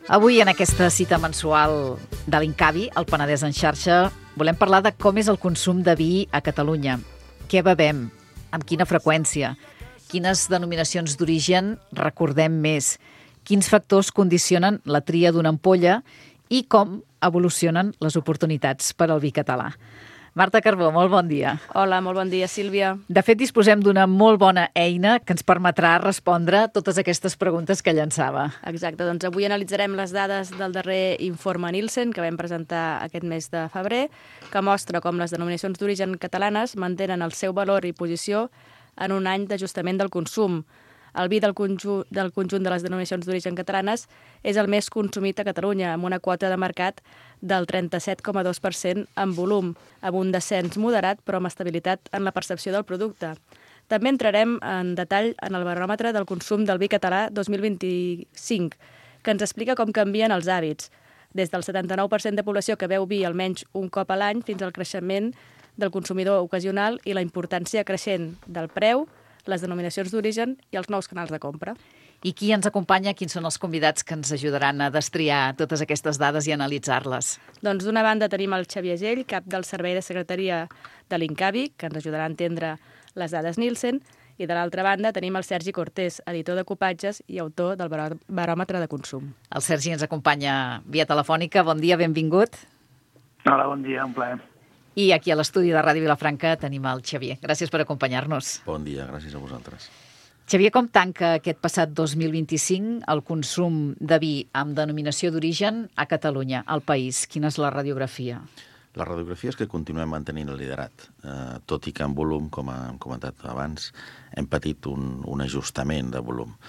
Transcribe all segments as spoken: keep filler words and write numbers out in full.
Avui, en aquesta cita mensual de l'Incavi, el Penedès en xarxa, volem parlar de com és el consum de vi a Catalunya. Què bevem? Amb quina freqüència? Quines denominacions d'origen recordem més? Quins factors condicionen la tria d'una ampolla i com evolucionen les oportunitats per al vi català? Marta Carbó, molt bon dia. Hola, molt bon dia, Sílvia. De fet, disposem d'una molt bona eina que ens permetrà respondre totes aquestes preguntes que llançava. Exacte, doncs avui analitzarem les dades del darrer informe Nielsen que vam presentar aquest mes de febrer, que mostra com les denominacions d'origen catalanes mantenen el seu valor i posició en un any d'ajustament del consum. El vi del conjunt, del conjunt de les denominacions d'origen catalanes és el més consumit a Catalunya, amb una quota de mercat del trenta-set coma dos per cent en volum, amb un descens moderat però amb estabilitat en la percepció del producte. També entrarem en detall en el baròmetre del consum del vi català dos mil vint-i-cinc, que ens explica com canvien els hàbits, des del setanta-nou per cent de població que beu vi almenys un cop a l'any fins al creixement del consumidor ocasional i la importància creixent del preu, les denominacions d'origen i els nous canals de compra. I qui ens acompanya? Quins són els convidats que ens ajudaran a destriar totes aquestes dades i analitzar-les? Doncs d'una banda tenim el Xavier Gell, cap del Servei de Secretaria de l'Incavi, que ens ajudarà a entendre les dades Nielsen, i de l'altra banda tenim el Sergi Cortés, editor de Copatges i autor del baròmetre de consum. El Sergi ens acompanya via telefònica. Bon dia, benvingut. Hola, bon dia, un plaer. I aquí a l'estudi de Ràdio Vilafranca tenim el Xavier. Gràcies per acompanyar-nos. Bon dia, gràcies a vosaltres. Xavier, com tanca aquest passat dos mil vint-i-cinc el consum de vi amb denominació d'origen a Catalunya, al país? Quina és la radiografia? La radiografia és que continuem mantenint el liderat, eh, tot i que en volum, com hem comentat abans, hem patit un, un ajustament de volum.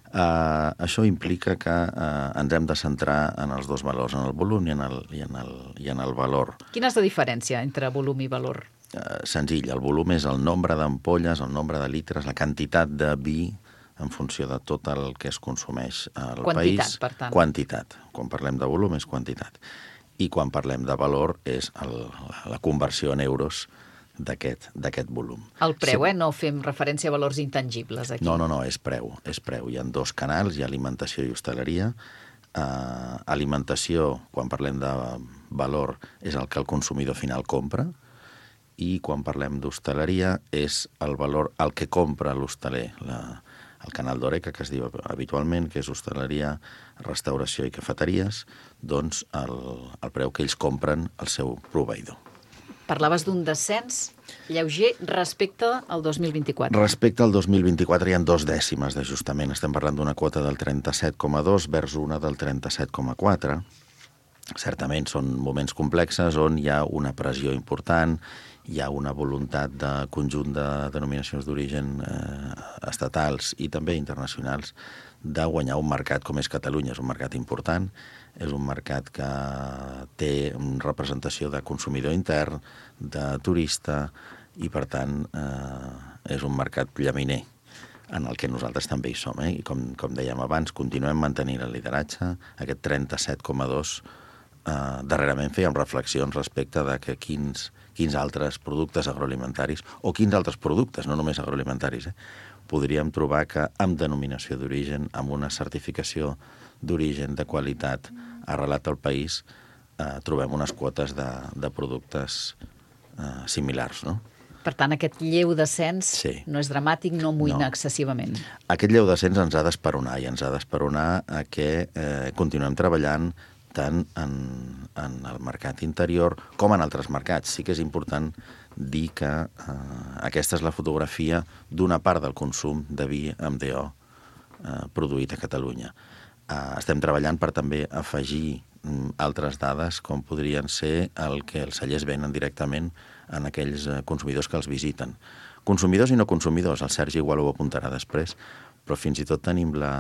Uh, això implica que uh, ens hem de centrar en els dos valors, en el volum i en el, i en el, i en el valor. Quina és la diferència entre volum i valor? Uh, senzill, el volum és el nombre d'ampolles, el nombre de litres, la quantitat de vi en funció de tot el que es consumeix al quantitat, país. Quantitat, per tant. Quantitat. Quan parlem de volum és quantitat. I quan parlem de valor és el, la conversió en euros d'aquest d'aquest volum. El preu, sí. eh? No fem referència a valors intangibles aquí. No, no, no, és preu, és preu. Hi ha dos canals, hi ha alimentació i hostaleria. Uh, alimentació, quan parlem de valor, és el que el consumidor final compra, i quan parlem d'hostaleria és el valor, el que compra l'hostaler, la, el canal d'Horeca, que es diu habitualment, que és hostaleria, restauració i cafeteries, doncs el, el preu que ells compren al seu proveïdor. Parlaves d'un descens lleuger respecte al dos mil vint-i-quatre. Respecte al dos mil vint-i-quatre hi ha dos dècimes d'ajustament. Estem parlant d'una quota del trenta-set coma dos vers una del trenta-set coma quatre. Certament són moments complexes on hi ha una pressió important, hi ha una voluntat de conjunt de denominacions d'origen eh, estatals i també internacionals de guanyar un mercat com és Catalunya. És un mercat important, és un mercat que té representació de consumidor intern, de turista, i per tant eh, és un mercat llaminer en el que nosaltres també hi som. Eh? I com, com dèiem abans, continuem mantenint el lideratge, aquest trenta-set coma dos. Eh, darrerament fèiem reflexions respecte de que quins, quins altres productes agroalimentaris, o quins altres productes, no només agroalimentaris, eh, podríem trobar que amb denominació d'origen, amb una certificació d'origen, de qualitat, arrelat al país, eh, trobem unes quotes de, de productes eh, similars, no? Per tant, aquest lleu descens sí. no és dramàtic, no amoïna no. excessivament. Aquest lleu descens ens ha d'esperonar, i ens ha d'esperonar a que eh, continuem treballant tant en, en el mercat interior com en altres mercats. Sí que és important dir que eh, aquesta és la fotografia d'una part del consum de vi amb D O eh, produït a Catalunya. Eh, estem treballant per també afegir mm, altres dades, com podrien ser el que els cellers venen directament en aquells eh, consumidors que els visiten. Consumidors i no consumidors, el Sergi igual ho apuntarà després, però fins i tot tenim la,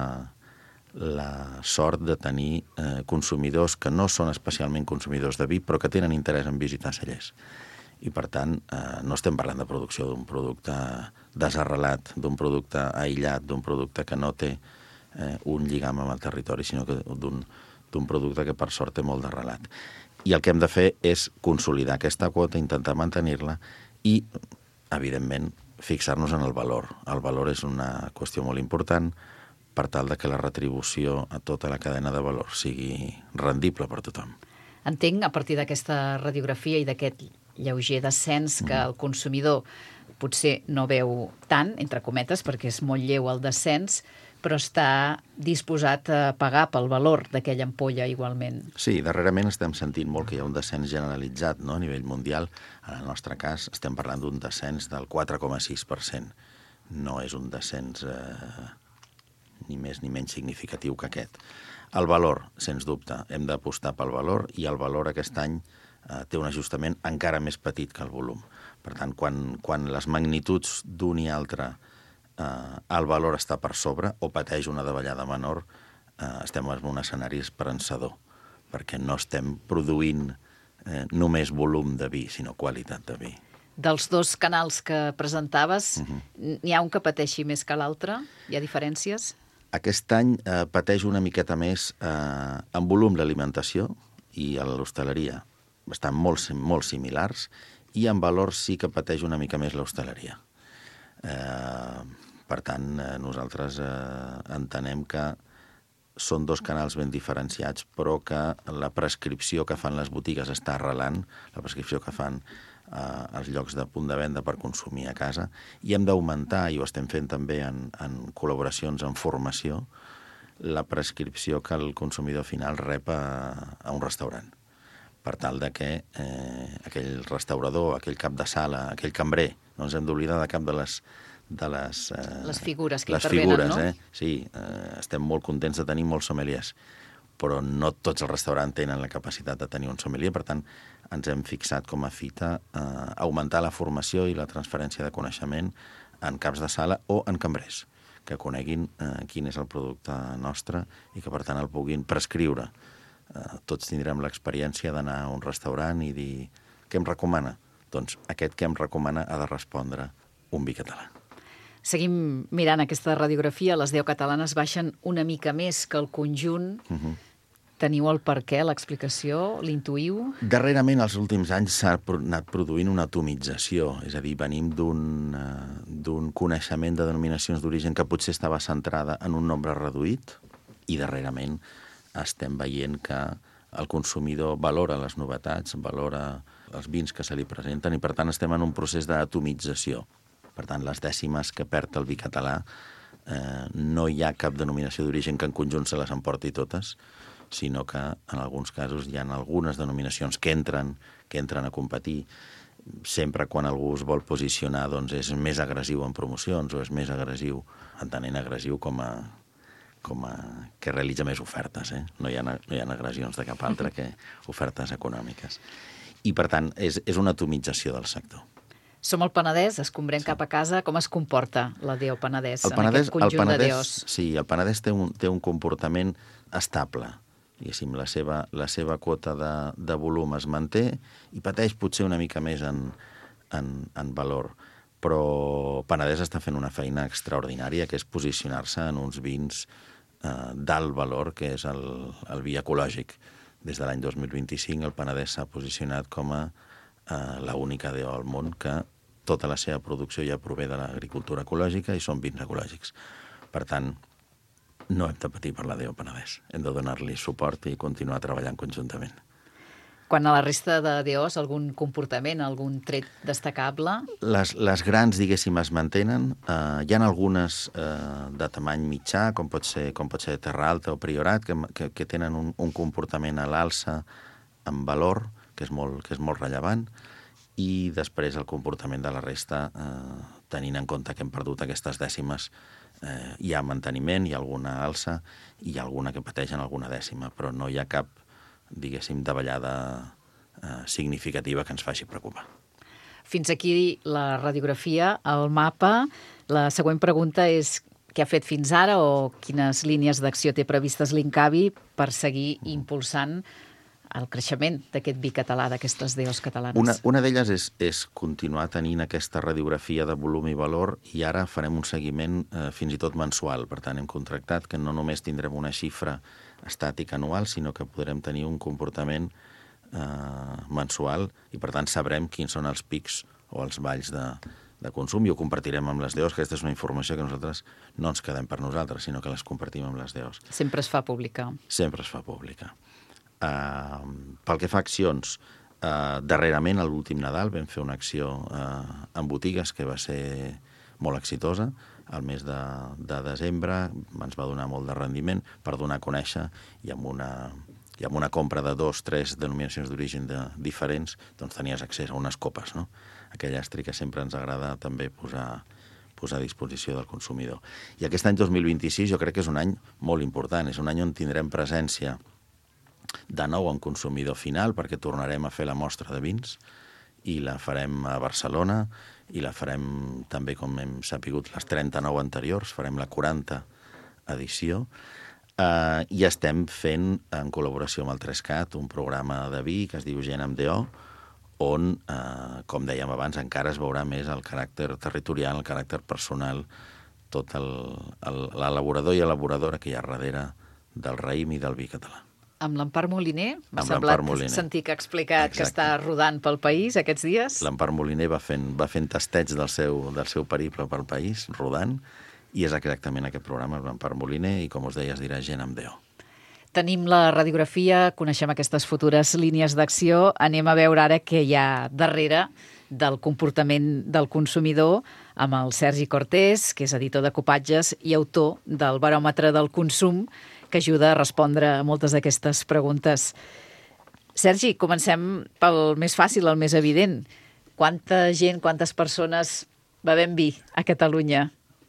la sort de tenir eh, consumidors que no són especialment consumidors de vi, però que tenen interès en visitar cellers. I, per tant, eh, no estem parlant de producció d'un producte desarrelat, d'un producte aïllat, d'un producte que no té eh, un lligam amb el territori, sinó que d'un d'un producte que, per sort, té molt d'arrelat. I el que hem de fer és consolidar aquesta quota, intentar mantenir-la i, evidentment, fixar-nos en el valor. El valor és una qüestió molt important per tal de que la retribució a tota la cadena de valor sigui rendible per tothom. Entenc, a partir d'aquesta radiografia i d'aquest lleuger descens que el consumidor potser no veu tant, entre cometes, perquè és molt lleu el descens, però està disposat a pagar pel valor d'aquella ampolla igualment. Sí, darrerament estem sentint molt que hi ha un descens generalitzat, no?, a nivell mundial. En el nostre cas estem parlant d'un descens del quatre coma sis per cent. No és un descens eh, ni més ni menys significatiu que aquest. El valor, sens dubte, hem d'apostar pel valor, i el valor aquest any eh, té un ajustament encara més petit que el volum. Per tant, quan, quan les magnituds d'un i altre eh, el valor està per sobre o pateix una davallada menor, eh, estem en un escenari esperançador, perquè no estem produint eh, només volum de vi, sinó qualitat de vi. Dels dos canals que presentaves, Uh-huh. n'hi ha un que pateixi més que l'altre? Hi ha diferències? Aquest any eh, pateix una miqueta més eh, en volum l'alimentació i a l'hostaleria. Estan molt, molt similars, i en valor sí que pateix una mica més l'hostaleria. Eh, per tant, eh, nosaltres eh, entenem que són dos canals ben diferenciats, però que la prescripció que fan les botigues està arrelant, la prescripció que fan eh, els llocs de punt de venda per consumir a casa, i hem d'augmentar, i ho estem fent també en, en col·laboracions en formació, la prescripció que el consumidor final rep a, a un restaurant, per tal de que eh, aquell restaurador, aquell cap de sala, aquell cambrer, no ens hem d'oblidar de cap de les de les, eh, les figures que les intervenen, figures, no? Eh? Sí, eh, estem molt contents de tenir molts sommeliers, però no tots els restaurants tenen la capacitat de tenir un sommelier, per tant, ens hem fixat com a fita eh, augmentar la formació i la transferència de coneixement en caps de sala o en cambrers, que coneguin eh, quin és el producte nostre i que, per tant, el puguin prescriure. Eh, tots tindrem l'experiència d'anar a un restaurant i dir què em recomana? Doncs aquest que em recomana ha de respondre un vi català. Seguim mirant aquesta radiografia, les deu catalanes baixen una mica més que el conjunt. Uh-huh. Teniu el per què, l'explicació, l'intuïu? Darrerament, els últims anys, s'ha anat produint una atomització, és a dir, venim d'un uh, d'un coneixement de denominacions d'origen que potser estava centrada en un nombre reduït, i darrerament estem veient que el consumidor valora les novetats, valora els vins que se li presenten, i per tant estem en un procés d'atomització. Per tant, les dècimes que perd el vi català, eh, no hi ha cap denominació d'origen que en conjunt se les emporti totes, sinó que en alguns casos hi ha algunes denominacions que entren, que entren a competir. Sempre quan algú es vol posicionar, doncs és més agressiu en promocions o és més agressiu, entenent agressiu com a, com a que realitza més ofertes. Eh? No hi ha, no hi ha agressions de cap altra que ofertes econòmiques. I, per tant, és, és una atomització del sector. Som al Penedès, escombrem sí. cap a casa. Com es comporta la D O Penedès, el Penedès en aquest conjunt el Penedès, de D Os? Sí, el Penedès té un, té un comportament estable. Diguéssim, la seva, la seva quota de, de volum es manté i pateix potser una mica més en, en, en valor. Però Penedès està fent una feina extraordinària, que és posicionar-se en uns vins eh, d'alt valor, que és el, el vi ecològic. Des de l'any dos mil vint-i-cinc el Penedès s'ha posicionat com a eh, l'única D O al món que tota la seva producció ja prové de l'agricultura ecològica i són vins ecològics. Per tant, no hem de patir per la D O Penedès. Hem de donar-li suport i continuar treballant conjuntament. Quan a la resta de D Os, algun comportament, algun tret destacable? Les, les grans, diguéssim, es mantenen. Uh, hi ha algunes uh, de tamany mitjà, com pot ser, com pot ser Terra Alta o Priorat, que, que, que tenen un, un comportament a l'alça en valor, que és molt, que és molt rellevant, i després el comportament de la resta, eh, tenint en compte que hem perdut aquestes dècimes, eh, hi ha manteniment, hi ha alguna alça, i hi ha alguna que pateix en alguna dècima, però no hi ha cap, diguéssim, davallada eh, significativa que ens faci preocupar. Fins aquí la radiografia, el mapa. La següent pregunta és què ha fet fins ara o quines línies d'acció té previstes l'Incavi per seguir impulsant el creixement d'aquest vi català, d'aquestes D Os catalanes. Una, una d'elles és, és continuar tenint aquesta radiografia de volum i valor, i ara farem un seguiment eh, fins i tot mensual. Per tant, hem contractat que no només tindrem una xifra estàtica anual, sinó que podrem tenir un comportament eh, mensual, i per tant sabrem quins són els pics o els valls de, de consum i ho compartirem amb les D Os, que aquesta és una informació que nosaltres no ens quedem per nosaltres, sinó que les compartim amb les D Os. Sempre es fa pública. Sempre es fa pública. Uh, pel que fa a accions, uh, darrerament, a l'últim Nadal, vam fer una acció uh, en botigues que va ser molt exitosa. Al mes de, de desembre ens va donar molt de rendiment per donar a conèixer i amb una, i amb una compra de dos, tres denominacions d'origen de, diferents, doncs tenies accés a unes copes, no? Aquell estri que sempre ens agrada també posar, posar a disposició del consumidor. I aquest any dos mil vint-i-sis jo crec que és un any molt important, és un any on tindrem presència de nou en consumidor final, perquè tornarem a fer la mostra de vins i la farem a Barcelona i la farem també, com hem sapigut, les trenta-nou anteriors, farem la quaranta edició, eh, i estem fent, en col·laboració amb el Trescat, un programa de vi que es diu Gent amb D O, on, eh, com dèiem abans, encara es veurà més el caràcter territorial, el caràcter personal, tot l'elaborador i elaboradora que hi ha darrere del raïm i del vi català. Amb l'Empar Moliner, m'ha Amb semblat l'Empar Moliner. sentir que ha explicat Exacte. que està rodant pel país aquests dies. L'Empar Moliner va fent, va fent tasteig del seu, del seu periple pel país, rodant, i és exactament aquest programa, l'Empar Moliner, i com us deia, es dirà Gent amb D O. Tenim la radiografia, coneixem aquestes futures línies d'acció, anem a veure ara què hi ha darrere del comportament del consumidor amb el Sergi Cortés, que és editor de Copatges i autor del Baròmetre del Consum, que ajuda a respondre a moltes d'aquestes preguntes. Sergi, comencem pel més fàcil, el més evident. Quanta gent, quantes persones bevem vi a Catalunya?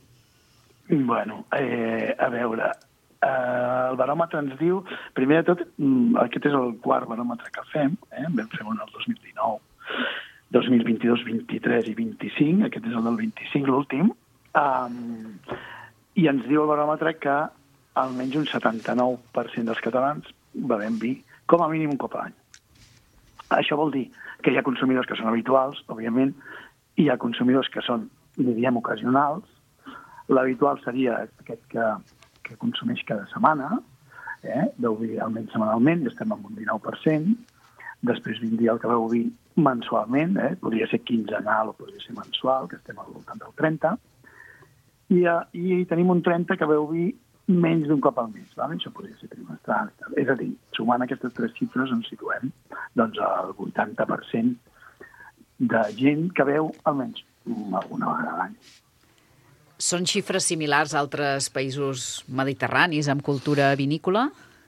Bueno, eh, a veure, eh, el baròmetre ens diu, primer de tot, aquest és el quart baròmetre que fem, eh? Vam fer un el dos mil dinou, dos mil vint-i-dos, vint-i-tres i vint-i-cinc, aquest és el del vint-i-cinc, l'últim, um, i ens diu el baròmetre que almenys un setanta-nou per cent dels catalans bevem vi com a mínim un cop a l'any. Això vol dir que hi ha consumidors que són habituals, òbviament, i hi ha consumidors que són, diríem, ocasionals. L'habitual seria aquest que, que consumeix cada setmana, eh? Beu vi almenys setmanalment, i estem en un dinou per cent. Després vindria el que beu vi mensualment, eh? Podria ser quinzenal o podria ser mensual, que estem al voltant del trenta. I, i tenim un trenta que beu vi menys d'un cop al mes, val? Això podria ser trimestral. És a dir, sumant aquestes tres xifres ens situem doncs, al vuitanta per cent de gent que veu almenys alguna vegada a l'any. Són xifres similars a altres països mediterranis amb cultura vinícola?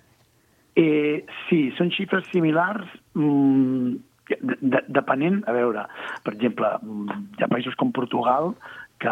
Eh, sí, són xifres similars mmm, de, de, depenent, a veure, per exemple, hi ha països com Portugal que...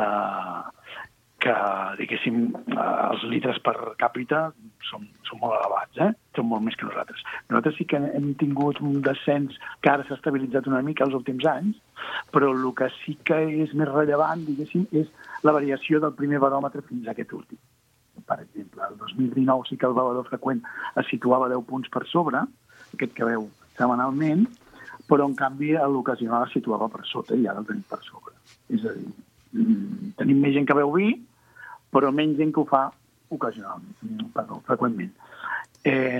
que, diguéssim, els litres per càpita són, són molt elevats, eh? Són molt més que nosaltres. Nosaltres sí que hem tingut un descens que ara s'ha estabilitzat una mica els últims anys, però el que sí que és més rellevant, diguéssim, és la variació del primer baròmetre fins a aquest últim. Per exemple, el dos mil dinou sí que el bevedor freqüent es situava deu punts per sobre, aquest que veu setmanalment, però en canvi l'ocasional es situava per sota i ara el tenim per sobre. És a dir, tenim més gent que beu vi, però menys gent que ho fa ocasionalment, perdó, freqüentment. Eh,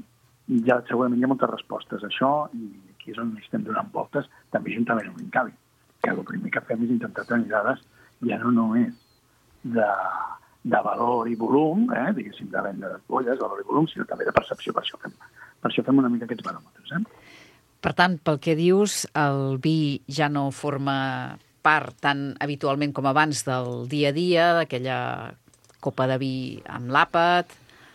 ja segurament hi ha moltes respostes a això i aquí és on estem donant voltes, també juntament amb l'Incavi, que el primer que fem és intentar tenir dades ja no només de, de valor i volum, eh, diguéssim, de venda de polles, valor i volum, sinó també de percepció. Per això fem, per això fem una mica aquests baròmetres. Eh? Per tant, pel que dius, el vi ja no forma part tan habitualment com abans del dia a dia, d'aquella copa de vi amb l'àpat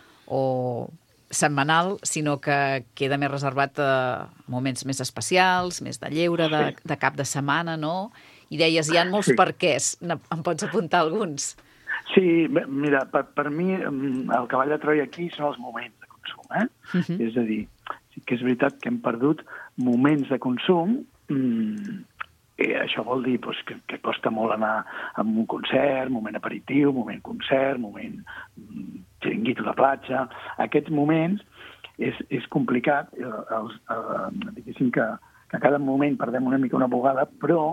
o setmanal, sinó que queda més reservat a moments més especials, més de lleure, de, de cap de setmana, no? I deies, hi ha molts sí. perquès. Em pots apuntar alguns? Sí, mira, per, per mi el cavall de Troia aquí són els moments de consum. Eh? Uh-huh. És a dir, sí que és veritat que hem perdut moments de consum. Mmm, i això vol dir doncs, que, que costa molt anar a un concert, moment aperitiu, moment concert, moment xiringuito a la platja. Aquests moments és, és complicat. Els, eh, diguéssim que, que a cada moment perdem una mica una bugada, però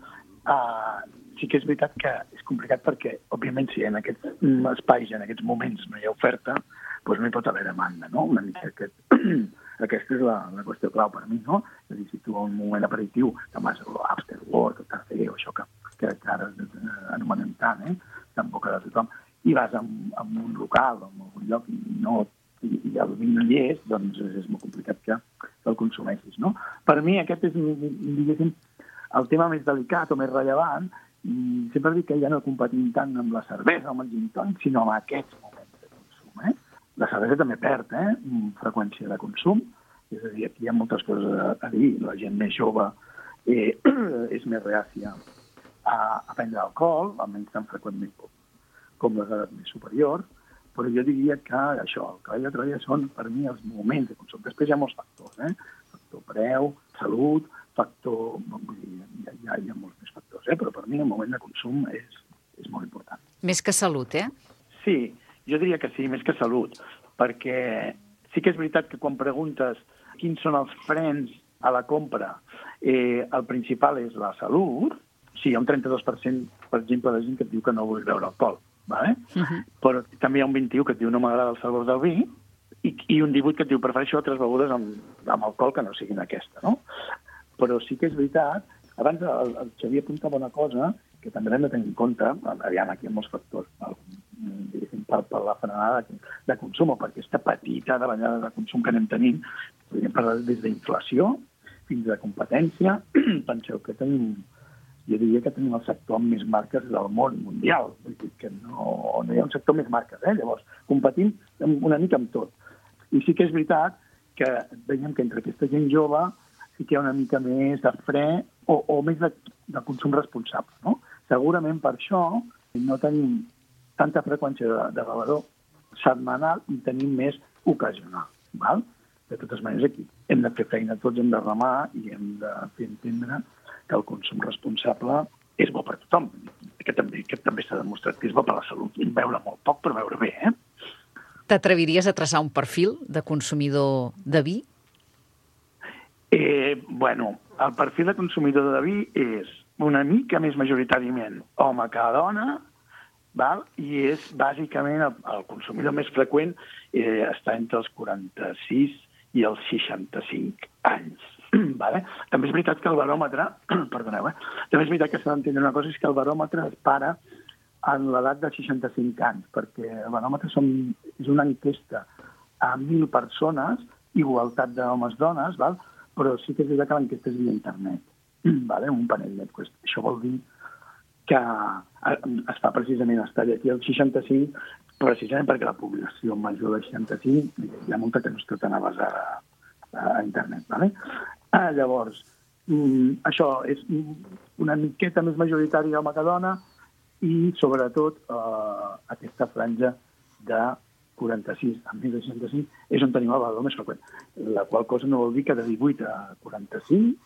eh, sí que és veritat que és complicat perquè, òbviament, si en aquests espais, en aquests moments no hi ha oferta, doncs no hi pot haver demanda, no? Una mica aquest... Aquesta és la, la qüestió clau per mi, no? És a dir, si tu a un moment aperitiu, demà és l'after work, el cafè o això que, que, que ara anomenem tant, eh? Tan boca de tothom, i vas a, a un local o a un lloc i, no, i, i el vi no hi és, doncs és molt complicat que, que el consumeixis, no? Per mi aquest és, diguéssim, el tema més delicat o més rellevant, i sempre dic que ja no competim tant amb la cervesa o amb el gin tònic, sinó amb aquests moments de consum, eh? La cervesa també perd, eh? Freqüència de consum, és a dir, aquí hi ha moltes coses a, a dir, la gent més jove eh, és més reàcia a, a prendre alcohol, almenys tan freqüentment com, com les edats més superiors, però jo diria que això, el cavall de Troia són, per mi, els moments de consum. Després hi ha molts factors, eh? Factor preu, salut, factor... Vull dir, hi, ha, hi ha molts més factors, eh? Però per mi el moment de consum és, és molt important. Més que salut, eh? Sí, jo diria que sí, més que salut, perquè sí que és veritat que quan preguntes quins són els frens a la compra, eh, el principal és la salut. Sí, hi ha un trenta-dos per cent, per exemple, de gent que et diu que no vol beure alcohol, vale? Uh-huh. Però també hi ha un vint-i-u que et diu no m'agrada el sabor del vi, i, i un divuit que et diu prefereixo altres begudes amb, amb alcohol que no siguin aquesta, no? Però sí que és veritat, abans el, el Xavier apuntava una cosa que també hem de tenir en compte, aviam, aquí hi ha molts factors, per, per la frenada de consum o per aquesta petita davallada de consum que anem tenint, podríem parlar des d'inflació fins a competència. Penseu que tenim, jo diria que tenim el sector amb més marques del món mundial, vull dir que no, no hi ha un sector amb més marques, eh? Llavors competim una mica amb tot. I sí que és veritat que veiem que entre aquesta gent jove sí que hi ha una mica més de fre o, o més de, de consum responsable, no? Segurament per això no tenim tanta freqüència de, de bevedor setmanal i tenim més ocasional, val? De totes maneres, aquí hem de fer feina, tots hem de remar i hem de fer entendre que el consum responsable és bo per tothom, que també, que també s'ha demostrat que és bo per la salut, i beure molt poc per beure bé, eh? T'atreviries a traçar un perfil de consumidor de vi? Eh, bueno, el perfil de consumidor de vi és una mica més majoritàriament home que dona, val? I és bàsicament el, el consumidor més freqüent eh, està entre els quaranta-sis i els seixanta-cinc anys. Vale? També és veritat que el baròmetre, perdoneu, eh? també és veritat que s'ha d'entendre una cosa, és que el baròmetre es para en l'edat de seixanta-cinc anys, perquè el baròmetre són, és una enquesta a mil persones, igualtat d'homes-dones, val? Però sí que és veritat que l'enquesta és via internet, vale? Un panell d'enquestes. Això vol dir que es fa precisament estar aquí al seixanta-cinc, precisament perquè la població major de seixanta-cinc hi ha molta que no està tan avasada a internet. Vale? Ah, llavors, mm, això és una miqueta més majoritària home que dona i, sobretot, eh, aquesta franja de quaranta-sis a més de seixanta-cinc és on tenim el bevedor més freqüent. La qual cosa no vol dir que de divuit a quaranta-cinc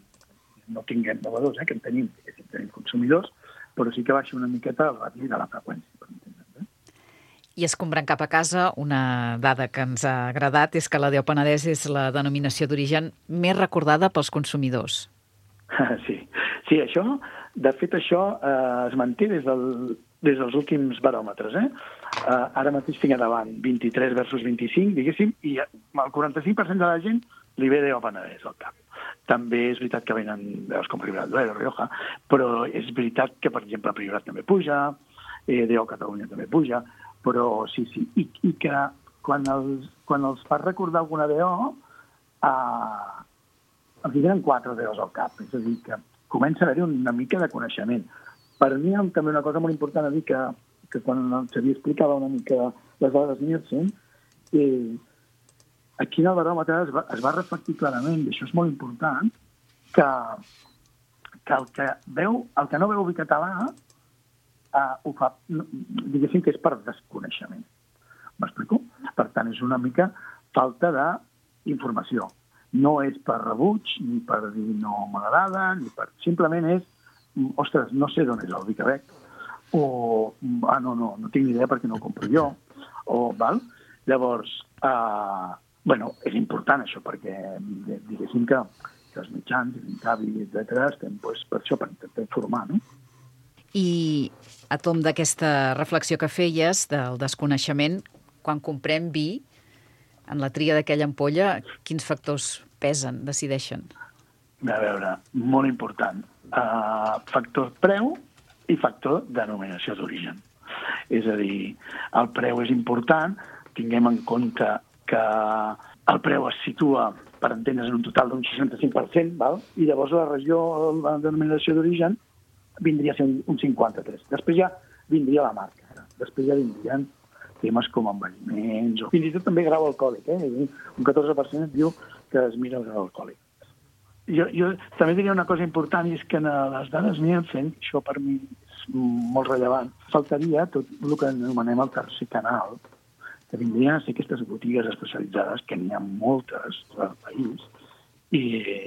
no tinguem bevedors, eh, que en tenim, que en tenim consumidors, però sí que baixa una miqueta el ràdio de la freqüència, per entendre's. Eh? I escombrant cap a casa, una dada que ens ha agradat és que la Déu Penedès és la denominació d'origen més recordada pels consumidors. Sí, sí, això, de fet, això eh, es manté des, del, des dels últims baròmetres. Eh? Eh, ara mateix tinc davant vint-i-tres versus vint-i-cinc, diguéssim, i el quaranta-cinc per cent de la gent li ve Déu Penedès al cap. També és veritat que venen veus com Priorat Duero, Rioja, però és veritat que, per exemple, Priorat també puja, eh, Déu Catalunya també puja, però sí, sí, i, i que quan els, quan els fas recordar alguna D O, eh, els venen quatre D Os al cap, és a dir, que comença a haver-hi una mica de coneixement. Per mi, també una cosa molt important a dir, que, que quan el Xavier explicava una mica les dades Nielsen, eh, aquí en el baròmetre es va, es va reflectir clarament, i això és molt important, que, que, el, que veu, el que no veu vi català eh, ho fa, diguéssim que és per desconeixement. M'explico? Per tant, és una mica falta d'informació. No és per rebuig, ni per dir no m'agrada, ni per... Simplement és, ostres, no sé d'on és el vi que bec, o, ah, no, no, no tinc ni idea perquè no ho compro jo, o, val? Llavors, eh, bueno, és important això, perquè diguéssim que, que els mitjans, l'Incavi, etcètera, estem pues, per això, per intentar informar, no? I a tom d'aquesta reflexió que feies del desconeixement, quan comprem vi, en la tria d'aquella ampolla, quins factors pesen, decideixen? A veure, molt important. Uh, factor preu, i factor denominació d'origen. És a dir, el preu és important, tinguem en compte que el preu es situa, per entendre's, en un total d'un seixanta-cinc per cent, val? I llavors la regió, la denominació d'origen, vindria a ser un cinquanta-tres. Després ja vindria la marca, després ja vindrien temes com envelliments, o fins i tot també grau alcohòlic, eh? Un catorze per cent et diu que es mira el grau alcohòlic. Jo, jo també diria una cosa important, i és que en les dades anirem fent, això per mi és molt rellevant, faltaria tot el que anomenem el tercer canal, que vindrien a ser aquestes botigues especialitzades, que n'hi ha moltes al país, i,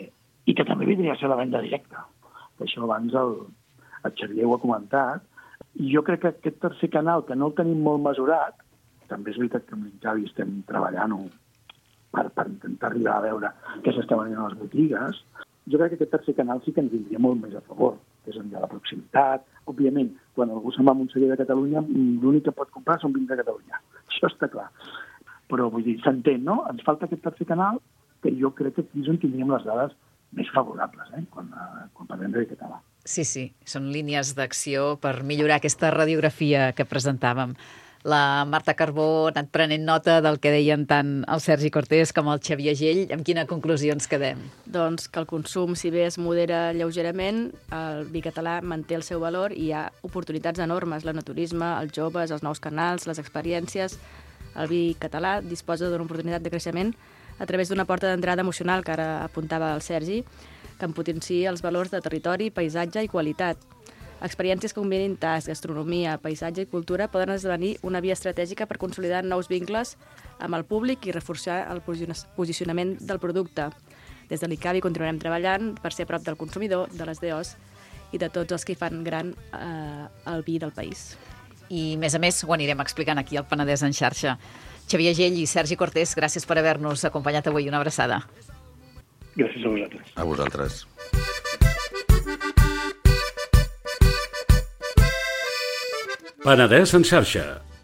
i que també vindria a ser la venda directa. Això abans el, el Xavier ho ha comentat, i jo crec que aquest tercer canal, que no el tenim molt mesurat, també és veritat que amb l'Incavi estem treballant-ho per, per intentar arribar a veure què s'està venint a les botigues, jo crec que aquest tercer canal sí que ens vindria molt més a favor, que és de la proximitat. Òbviament, quan algú se'n va a Montseller de Catalunya, l'únic que pot comprar són vins de Catalunya. Això està clar. Però, vull dir, s'entén, no? Ens falta aquest tercer canal, que jo crec que aquí és on tindríem les dades més favorables, eh? quan, quan parlem de català. Sí, sí, són línies d'acció per millorar aquesta radiografia que presentàvem. La Marta Carbó ha anat prenent nota del que deien tant el Sergi Cortés com el Xavier Gell. Amb quina conclusió ens quedem? Doncs que el consum, si bé es modera lleugerament, el vi català manté el seu valor i hi ha oportunitats enormes. L'enoturisme, els joves, els nous canals, les experiències. El vi català disposa d'una oportunitat de creixement a través d'una porta d'entrada emocional, que ara apuntava el Sergi, que en potencia els valors de territori, paisatge i qualitat. Experiències que combinin tast, gastronomia, paisatge i cultura poden esdevenir una via estratègica per consolidar nous vincles amb el públic i reforçar el posicionament del producte. Des de l'Icavi continuarem treballant per ser a prop del consumidor, de les D Os i de tots els que hi fan gran eh, el vi del país. I, a més a més, ho anirem explicant aquí al Penedès en xarxa. Xavier Gell i Sergi Cortés, gràcies per haver-nos acompanyat avui. Una abraçada. Gràcies a vosaltres. A vosaltres. Penedès en xarxa.